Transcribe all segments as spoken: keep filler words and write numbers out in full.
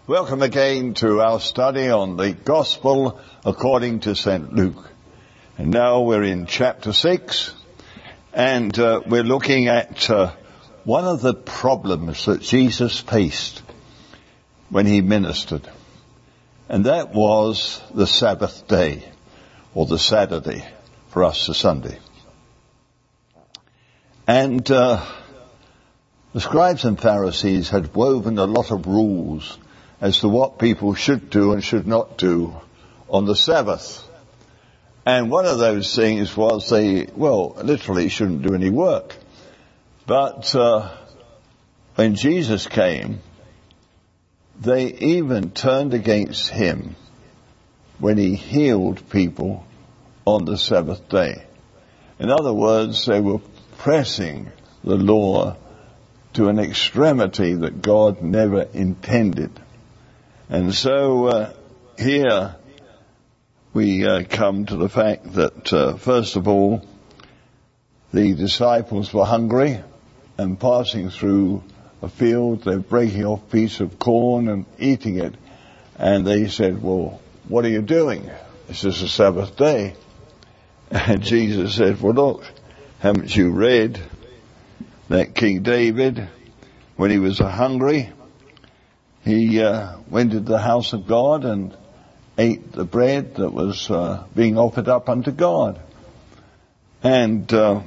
Welcome again to our study on the Gospel according to Saint Luke. And now we're in chapter six, and uh, we're looking at uh, one of the problems that Jesus faced when he ministered. And that was the Sabbath day, or the Saturday, for us the Sunday. And uh, the scribes and Pharisees had woven a lot of rules as to what people should do and should not do on the Sabbath. And one of those things was they, well, literally shouldn't do any work. But uh, when Jesus came, they even turned against him when he healed people on the Sabbath day. In other words, they were pressing the law to an extremity that God never intended. And so uh, here we uh, come to the fact that, uh, first of all, the disciples were hungry and passing through a field. They're breaking off a piece of corn and eating it. And they said, well, what are you doing? This is a Sabbath day. And Jesus said, well, look, haven't you read that King David, when he was hungry, he uh, went into the house of God and ate the bread that was uh, being offered up unto God. And uh,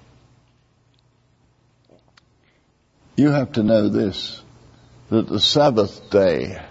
you have to know this, that the Sabbath day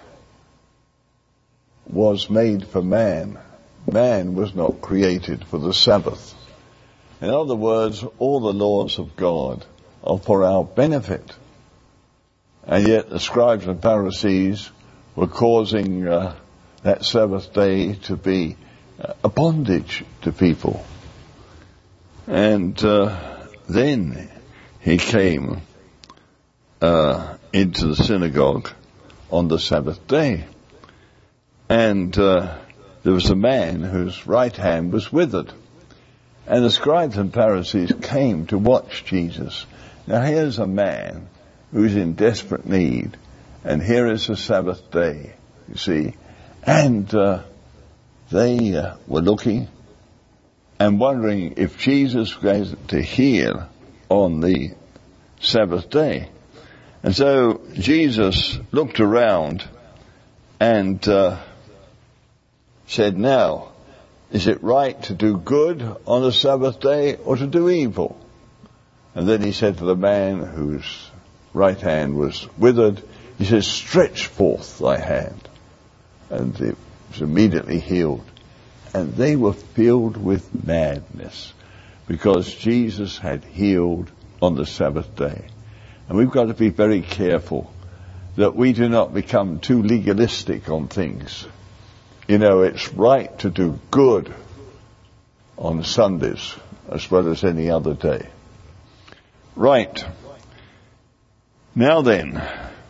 was made for man. Man was not created for the Sabbath. In other words, all the laws of God are for our benefit. And yet the scribes and Pharisees were causing uh, that Sabbath day to be uh, a bondage to people. And uh, then he came uh, into the synagogue on the Sabbath day. And uh, there was a man whose right hand was withered. And the scribes and Pharisees came to watch Jesus. Now here's a man who's in desperate need, and here is the Sabbath day, you see. And uh, they uh, were looking and wondering if Jesus was going to heal on the Sabbath day. And so Jesus looked around and uh, said, now, is it right to do good on the Sabbath day or to do evil? And then he said to the man whose right hand was withered, he says, stretch forth thy hand. And it was immediately healed. And they were filled with madness because Jesus had healed on the Sabbath day. And we've got to be very careful that we do not become too legalistic on things. You know, it's right to do good on Sundays as well as any other day. Right. Now then,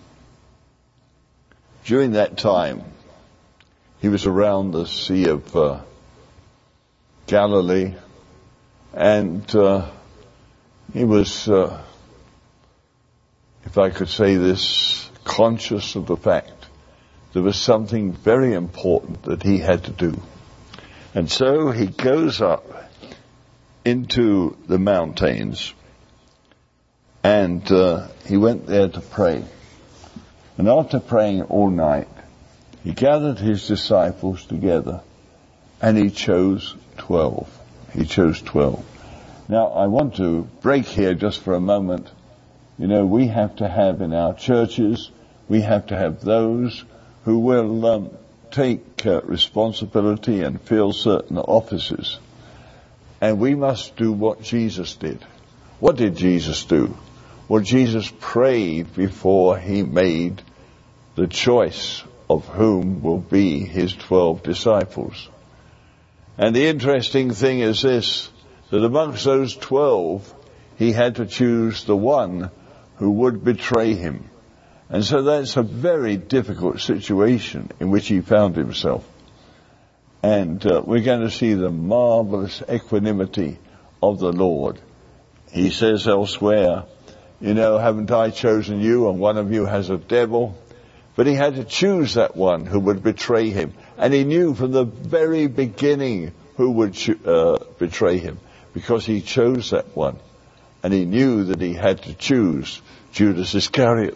during that time, he was around the Sea of uh, Galilee, and uh, he was, uh, if I could say this, conscious of the fact there was something very important that he had to do. And so he goes up into the mountains, and uh, he went there to pray. And after praying all night, he gathered his disciples together, and he chose twelve. He chose twelve. Now, I want to break here just for a moment. You know, we have to have in our churches, we have to have those who will um, take uh, responsibility and fill certain offices. And we must do what Jesus did. What did Jesus do? Well, Jesus prayed before he made the choice of whom will be his twelve disciples. And the interesting thing is this, that amongst those twelve, he had to choose the one who would betray him. And so that's a very difficult situation in which he found himself. And uh, we're going to see the marvelous equanimity of the Lord. He says elsewhere, you know, haven't I chosen you, and one of you has a devil? But he had to choose that one who would betray him. And he knew from the very beginning who would uh, betray him, because he chose that one. And he knew that he had to choose Judas Iscariot.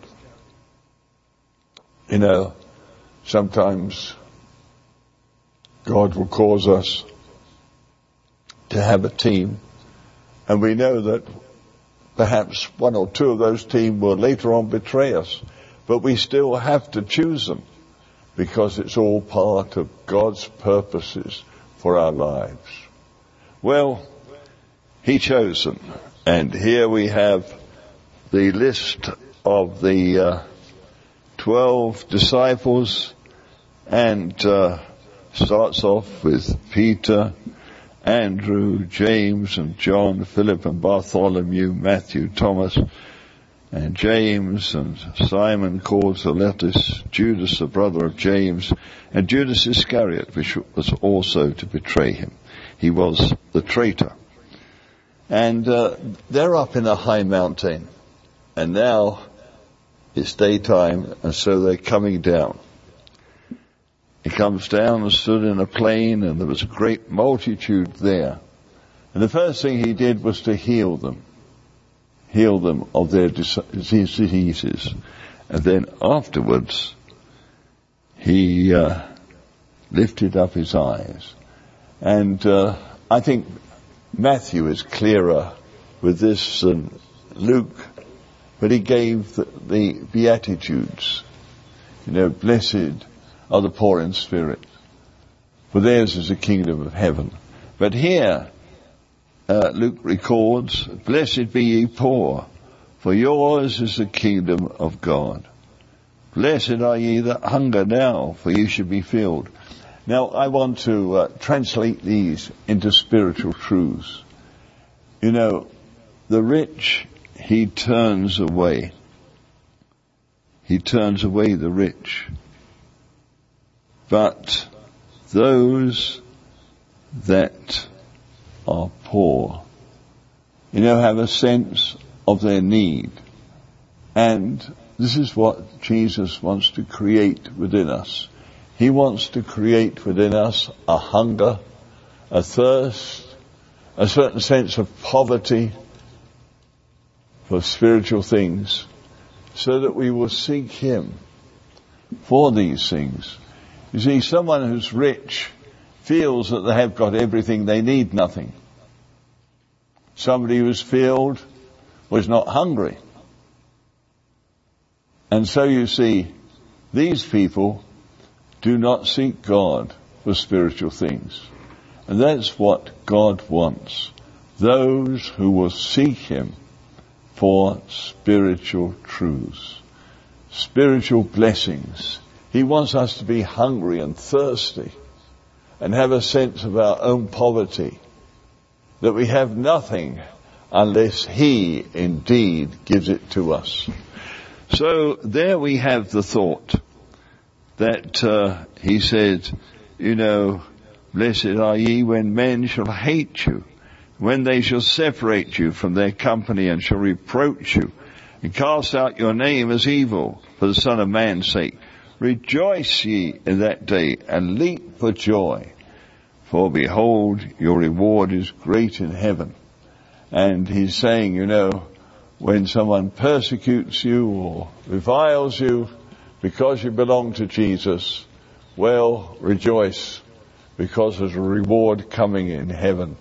You know, sometimes God will cause us to have a team, and we know that perhaps one or two of those team will later on betray us, but we still have to choose them, because it's all part of God's purposes for our lives. Well, he chose them, and here we have the list of the uh, twelve disciples, and uh, starts off with Peter, Andrew, James and John, Philip and Bartholomew, Matthew, Thomas, and James, and Simon called Zelotes, Judas the brother of James, and Judas Iscariot, which was also to betray him. He was the traitor. And uh, they're up in a high mountain, and now it's daytime, and so they're coming down. He comes down and stood in a plain, and there was a great multitude there. And the first thing he did was to heal them. Heal them of their diseases. And then afterwards, he uh, lifted up his eyes. And uh, I think Matthew is clearer with this than Luke, but he gave the, the Beatitudes. You know, blessed are the poor in spirit, for theirs is the kingdom of heaven. But here, uh, Luke records, blessed be ye poor, for yours is the kingdom of God. Blessed are ye that hunger now, for ye shall be filled. Now, I want to uh, translate these into spiritual truths. You know, the rich, he turns away. He turns away the rich. But those that are poor, you know, have a sense of their need. And this is what Jesus wants to create within us. He wants to create within us a hunger, a thirst, a certain sense of poverty for spiritual things, so that we will seek Him for these things. You see, someone who's rich feels that they have got everything, they need nothing. Somebody who's filled was not hungry. And so you see, these people do not seek God for spiritual things. And that's what God wants. Those who will seek Him for spiritual truths, spiritual blessings. He wants us to be hungry and thirsty and have a sense of our own poverty, that we have nothing unless He indeed gives it to us. So there we have the thought that uh, he said, you know, blessed are ye when men shall hate you, when they shall separate you from their company and shall reproach you and cast out your name as evil for the Son of Man's sake. Rejoice ye in that day and leap for joy, for behold, your reward is great in heaven. And he's saying, you know, when someone persecutes you or reviles you because you belong to Jesus, well, rejoice, because there's a reward coming in heaven.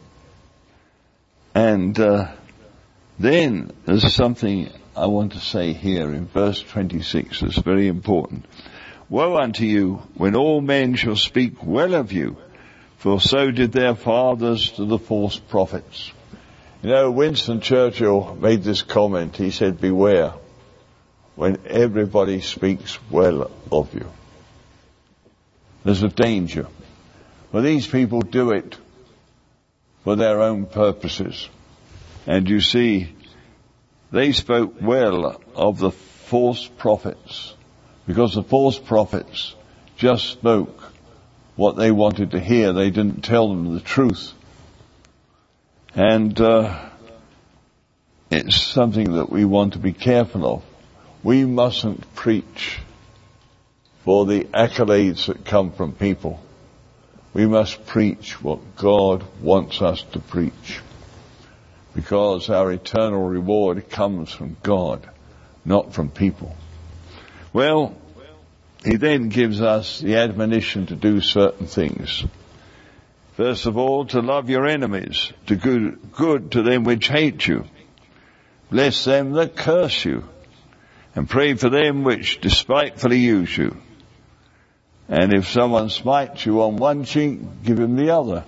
And uh, then there's something I want to say here in verse twenty-six that's very important. Woe unto you when all men shall speak well of you, for so did their fathers to the false prophets. You know, Winston Churchill made this comment. He said, beware when everybody speaks well of you. There's a danger. Well, these people do it for their own purposes. And you see, they spoke well of the false prophets, because the false prophets just spoke what they wanted to hear. They didn't tell them the truth. And uh, it's something that we want to be careful of. We mustn't preach for the accolades that come from people. We must preach what God wants us to preach, because our eternal reward comes from God, not from people. Well, he then gives us the admonition to do certain things. First of all, to love your enemies, to do good to them which hate you. Bless them that curse you, and pray for them which despitefully use you. And if someone smites you on one cheek, give him the other.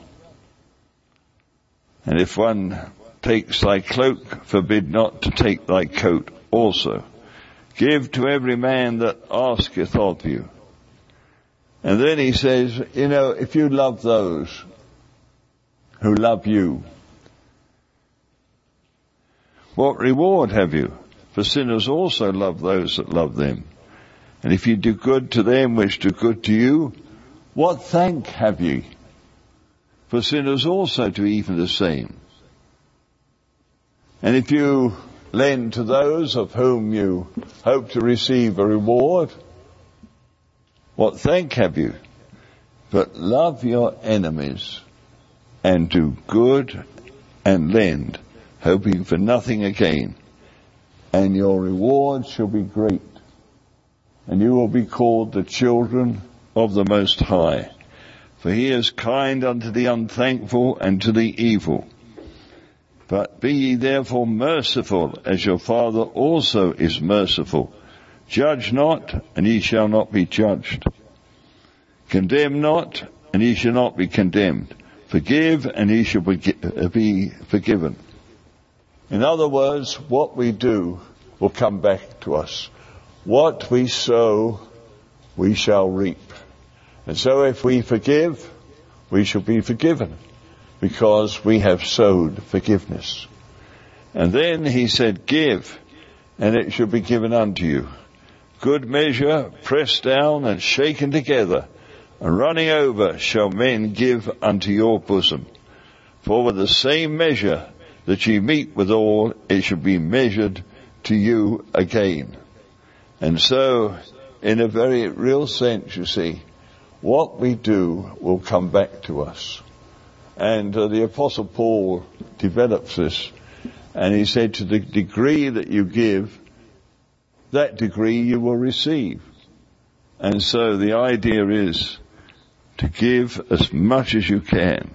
And if one takes thy cloak, forbid not to take thy coat also. Give to every man that asketh of you. And then he says, you know, if you love those who love you, what reward have you? For sinners also love those that love them. And if you do good to them which do good to you, what thank have ye? For sinners also do even the same. And if you lend to those of whom you hope to receive a reward, what thank have you? But love your enemies, and do good and lend, hoping for nothing again. And your reward shall be great, and you will be called the children of the Most High. For he is kind unto the unthankful and to the evil. But be ye therefore merciful, as your Father also is merciful. Judge not, and ye shall not be judged. Condemn not, and ye shall not be condemned. Forgive, and ye shall be forgiven. In other words, what we do will come back to us. What we sow, we shall reap. And so if we forgive, we shall be forgiven, because we have sowed forgiveness. And then he said, give, and it shall be given unto you. Good measure, pressed down and shaken together, and running over shall men give unto your bosom. For with the same measure that ye meet withal, it shall be measured to you again. And so, in a very real sense, you see, what we do will come back to us. And uh, the Apostle Paul develops this, and he said, to the degree that you give, that degree you will receive. And so the idea is to give as much as you can.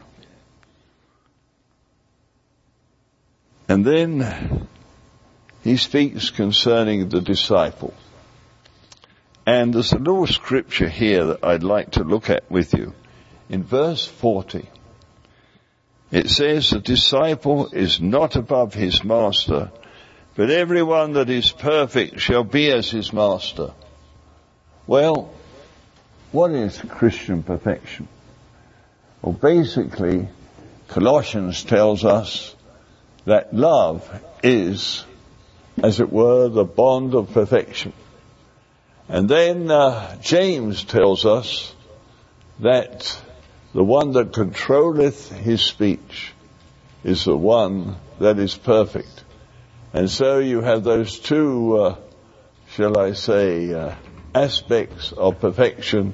And then he speaks concerning the disciple. And there's a little scripture here that I'd like to look at with you. In verse forty, it says, the disciple is not above his master, but everyone that is perfect shall be as his master. Well, what is Christian perfection? Well, basically, Colossians tells us that love is, as it were, the bond of perfection. And then uh, James tells us that the one that controlleth his speech is the one that is perfect. And so you have those two, uh, shall I say, uh, aspects of perfection: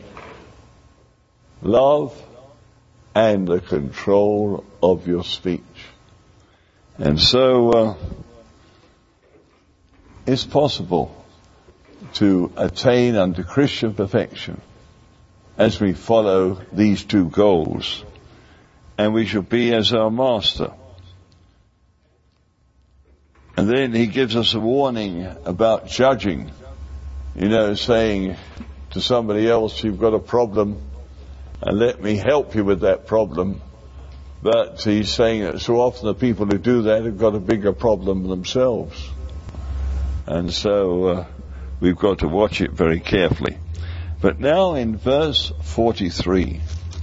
love and the control of your speech. And so uh, it's possible to attain unto Christian perfection as we follow these two goals, and we shall be as our master. And then he gives us a warning about judging, you know, saying to somebody else, you've got a problem, and let me help you with that problem. But he's saying that so often the people who do that have got a bigger problem themselves. And so uh, we've got to watch it very carefully. But now in verse forty-three,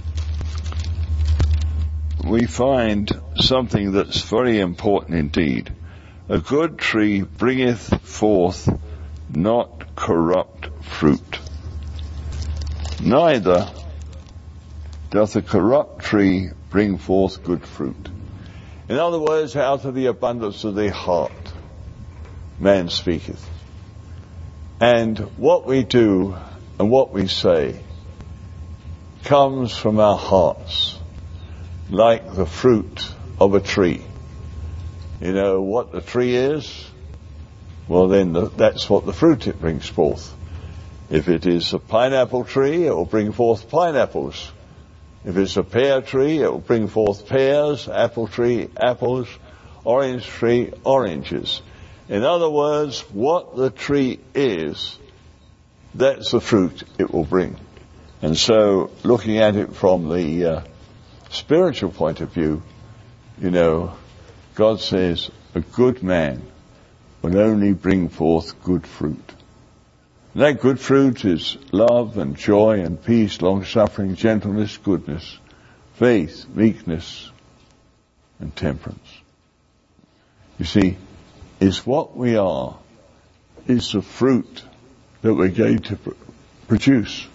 we find something that's very important indeed. A good tree bringeth forth not corrupt fruit, neither doth a corrupt tree bring forth good fruit. In other words, out of the abundance of the heart, man speaketh. And what we do and what we say comes from our hearts, like the fruit of a tree. You know what the tree is? Well, then the, that's what the fruit it brings forth. If it is a pineapple tree, it will bring forth pineapples. If it's a pear tree, it will bring forth pears, apple tree, apples, orange tree, oranges. In other words, what the tree is, that's the fruit it will bring. And so, looking at it from the uh, spiritual point of view, you know, God says a good man will only bring forth good fruit. And that good fruit is love and joy and peace, long-suffering, gentleness, goodness, faith, meekness, and temperance. You see, it's what we are, it's the fruit that we're going to pr- produce.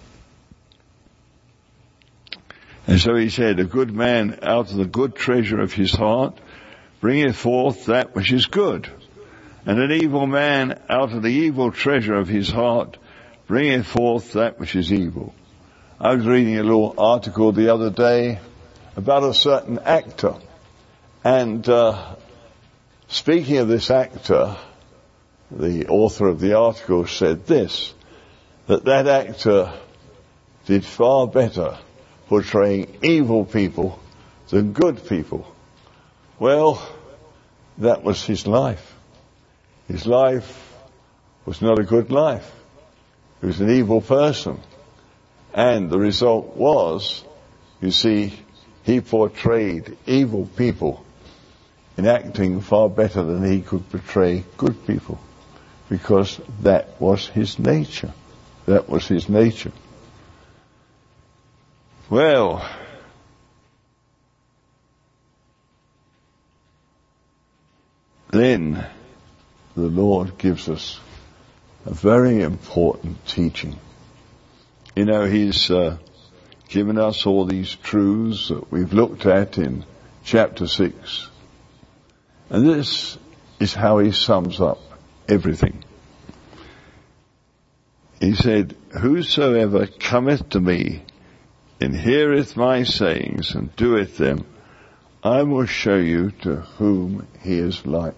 And so he said, a good man out of the good treasure of his heart bringeth forth that which is good. And an evil man out of the evil treasure of his heart bringeth forth that which is evil. I was reading a little article the other day about a certain actor. And uh, speaking of this actor, the author of the article said this, that that actor did far better portraying evil people than good people. Well, that was his life. His life was not a good life. He was an evil person. And the result was, you see, he portrayed evil people in acting far better than he could portray good people. Because that was his nature. That was his nature. Well, then the Lord gives us a very important teaching. You know, He's uh, given us all these truths that we've looked at in chapter six. And this is how He sums up everything. He said, whosoever cometh to me and heareth my sayings and doeth them, I will show you to whom he is like.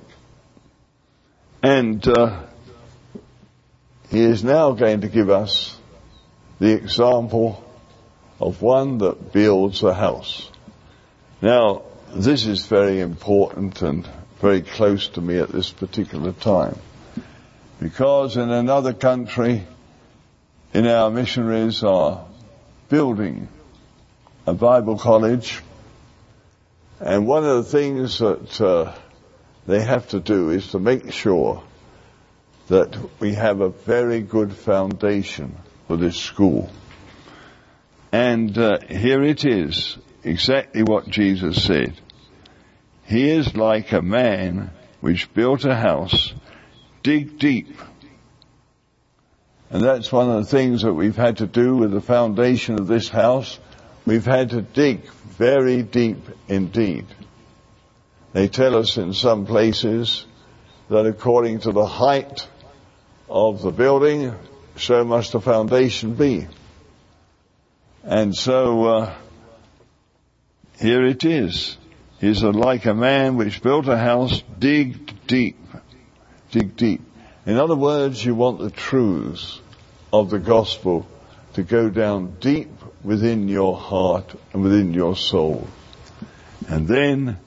And uh, he is now going to give us the example of one that builds a house. Now, this is very important and very close to me at this particular time. Because in another country, in our missionaries are building a Bible college. And one of the things that uh, they have to do is to make sure that we have a very good foundation for this school. And uh, here it is, exactly what Jesus said. He is like a man which built a house, dig deep. And that's one of the things that we've had to do with the foundation of this house. We've had to dig very deep indeed. They tell us in some places that according to the height of the building, so must the foundation be. And so, uh, here it is. He's like a man which built a house, dig deep. Dig deep. In other words, you want the truths of the gospel to go down deep within your heart and within your soul. And then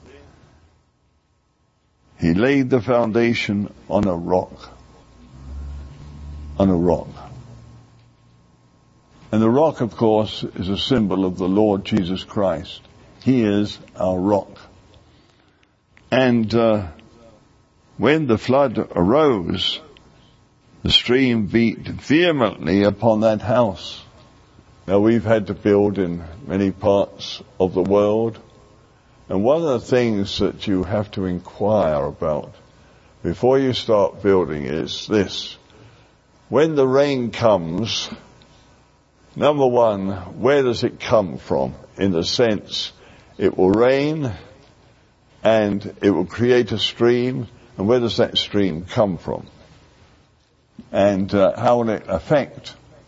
he laid the foundation on a rock. On a rock. And the rock, of course, is a symbol of the Lord Jesus Christ. He is our rock. And uh, when the flood arose, the stream beat vehemently upon that house. Now, we've had to build in many parts of the world. And one of the things that you have to inquire about before you start building is this. When the rain comes, number one, where does it come from? In the sense, it will rain and it will create a stream. And where does that stream come from? And uh, how will it affect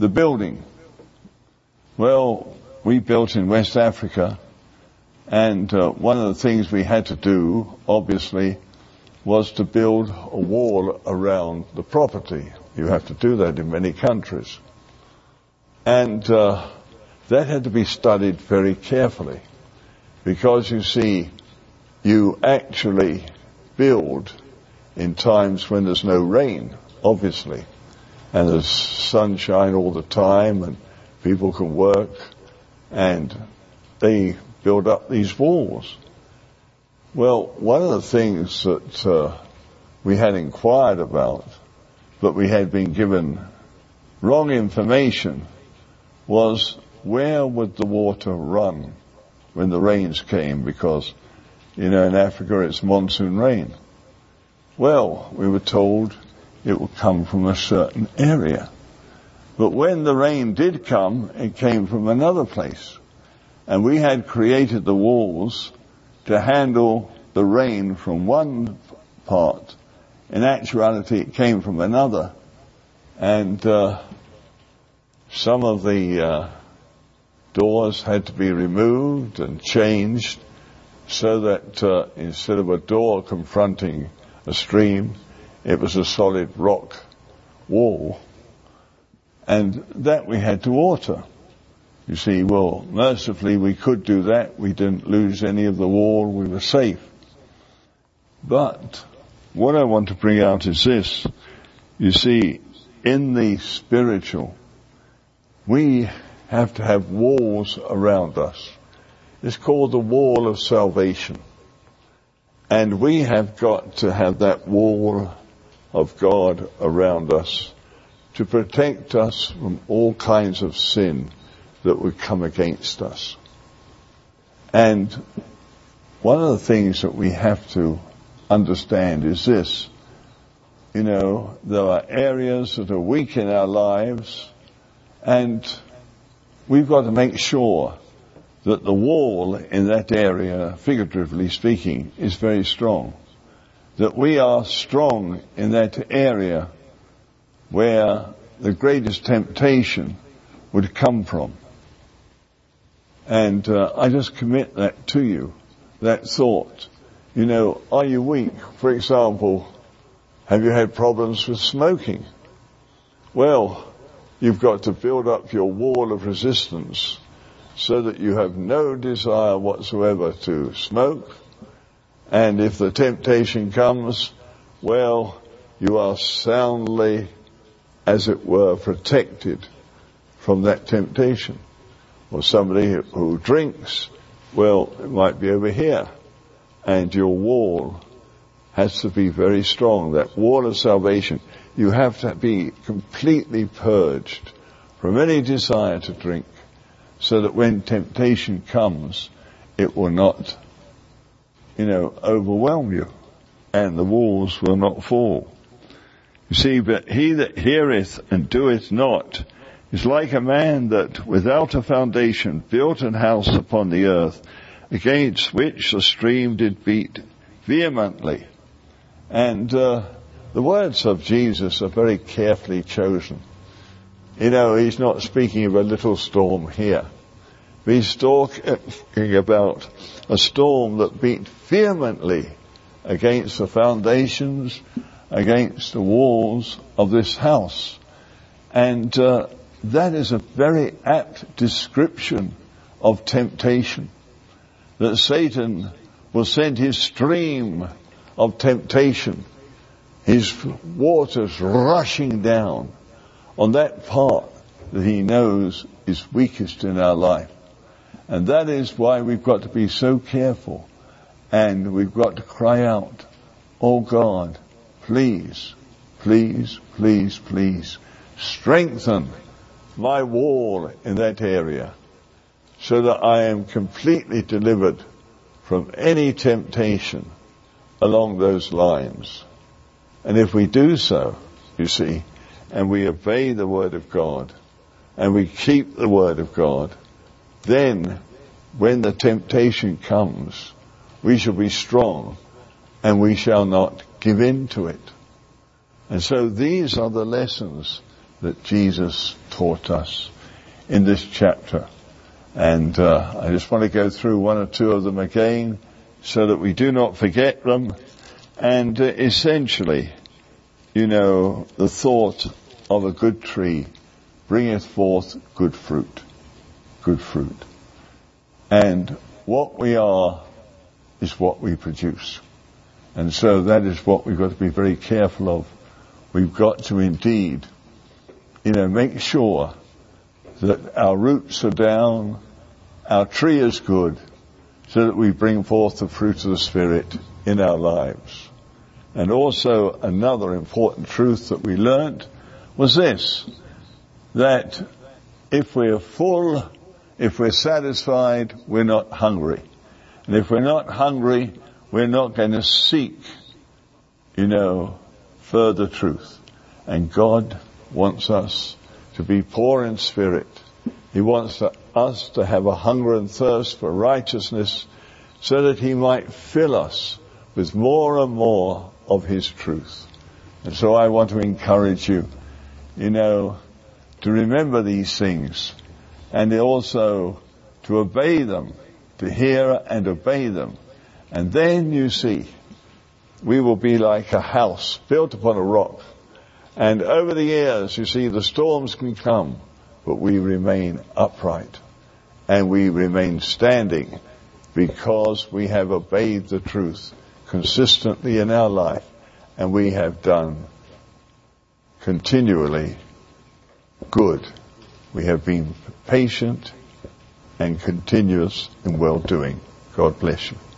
the building. Well, we built in West Africa, and uh, one of the things we had to do, obviously, was to build a wall around the property. You have to do that in many countries. And uh, that had to be studied very carefully, because you see, you actually build in times when there's no rain, obviously, and there's sunshine all the time, and people can work, and they build up these walls. Well, one of the things that uh, we had inquired about, but we had been given wrong information, was where would the water run when the rains came, because, you know, in Africa it's monsoon rain. Well, we were told it would come from a certain area. But when the rain did come, it came from another place. And we had created the walls to handle the rain from one part. In actuality, it came from another. And uh, some of the uh, doors had to be removed and changed so that uh, instead of a door confronting a stream, it was a solid rock wall. And that we had to alter. You see, well, mercifully we could do that. We didn't lose any of the wall. We were safe. But what I want to bring out is this. You see, in the spiritual, we have to have walls around us. It's called the wall of salvation. And we have got to have that wall of God around us to protect us from all kinds of sin that would come against us. And one of the things that we have to understand is this. You know, there are areas that are weak in our lives, and we've got to make sure that the wall in that area, figuratively speaking, is very strong. That we are strong in that area where the greatest temptation would come from. And uh, I just commit that to you, that thought. You know, are you weak? For example, have you had problems with smoking? Well, you've got to build up your wall of resistance so that you have no desire whatsoever to smoke. And if the temptation comes, well, you are soundly, as it were, protected from that temptation. Or somebody who drinks, well, it might be over here. And your wall has to be very strong. That wall of salvation, you have to be completely purged from any desire to drink, so that when temptation comes, it will not, you know, overwhelm you, and the walls will not fall. You see, but he that heareth and doeth not is like a man that without a foundation built an house upon the earth, against which the stream did beat vehemently. And uh, the words of Jesus are very carefully chosen. You know, he's not speaking of a little storm here. He's talking about a storm that beat vehemently against the foundations, against the walls of this house. And uh, that is a very apt description of temptation. That Satan will send his stream of temptation, his waters rushing down on that part that he knows is weakest in our life. And that is why we've got to be so careful, and we've got to cry out, "Oh God, please, please, please, please, strengthen my wall in that area, so that I am completely delivered from any temptation along those lines." And if we do so, you see, and we obey the Word of God, and we keep the Word of God, then when the temptation comes, we shall be strong, and we shall not give in to it. And so these are the lessons that Jesus taught us in this chapter. And uh, I just want to go through one or two of them again so that we do not forget them. And uh, essentially, you know, the thought of a good tree bringeth forth good fruit. Good fruit. And what we are is what we produce. And so that is what we've got to be very careful of. We've got to indeed, you know, make sure that our roots are down, our tree is good, so that we bring forth the fruit of the Spirit in our lives. And also another important truth that we learnt was this, that if we're full, if we're satisfied, we're not hungry. And if we're not hungry, we're not going to seek, you know, further truth. And God wants us to be poor in spirit. He wants to, us to have a hunger and thirst for righteousness so that He might fill us with more and more of His truth. And so I want to encourage you, you know, to remember these things and also to obey them, to hear and obey them. And then you see, we will be like a house built upon a rock. And over the years, you see, the storms can come, but we remain upright. And we remain standing because we have obeyed the truth consistently in our life. And we have done continually good. We have been patient and continuous in well-doing. God bless you.